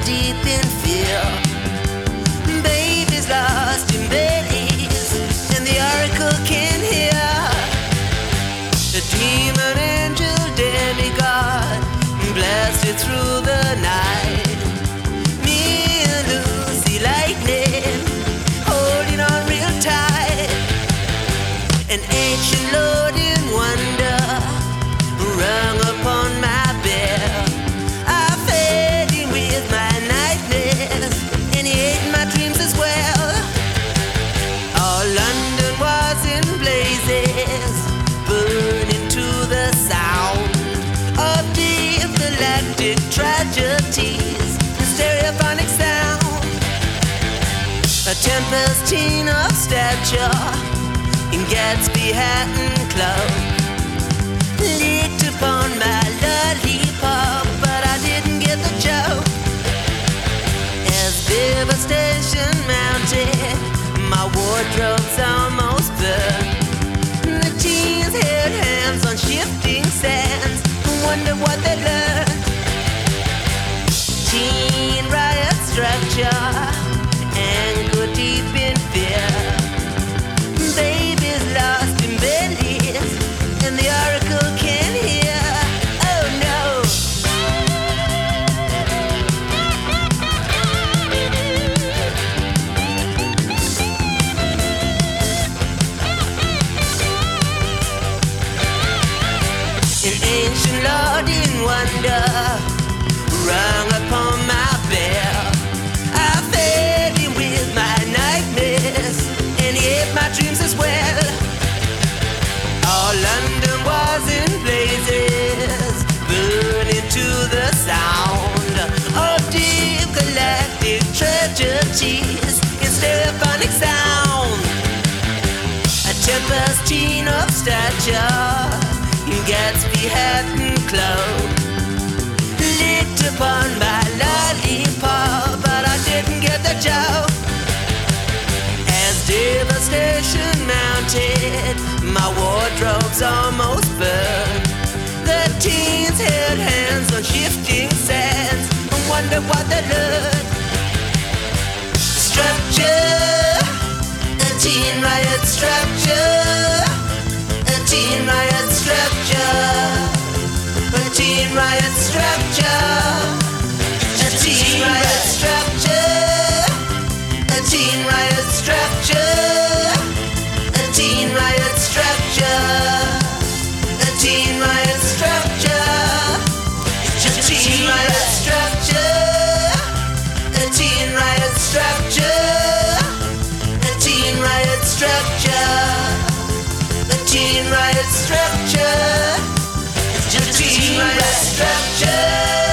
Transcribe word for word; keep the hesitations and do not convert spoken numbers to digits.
deep in fear. Baby's lost in Belize, and the oracle can't hear. The demon angel demigod blasted through the night. Me and Lucy lightning holding on real tight. An ancient lord in wonder rung upon my bell. I fed him with my nightmares, and he ate my dreams as well. All London was in blazes, burning to the sound of deep galactic tragedies, the stereophonic sound. A tempest of stature in Gatsby hat and cloak leaked upon my lollipop, but I didn't get the joke. As devastation mounted, my wardrobe's almost burned. The teens held hands on shifting sands and wondered what they learned. Teen riot structure anchored deep in fear. Baby's lost in Belize, and the oracle can't hear. Oh no. An ancient lord in wonder rung upon my bell. I fed him with my nightmares, and he ate my dreams as well. All London was in blazes, burning to the sound of deep galactic tragedies in stereophonic sound. A tempest of stature in Gatsby hat and cloak licked upon my lollipop, but I didn't get the joke. As devastation mounted, my wardrobe's almost burned. The teens held hands on shifting sands and wondered what they learned. Structure, a teen riot structure, a teen riot structure, a teen riot structure, a teen riot structure, a teen riot structure, a teen riot structure, a teen riot structure, a teen riot structure, a teen riot structure, a teen riot structure, a teen riot structure, a teen riot structure.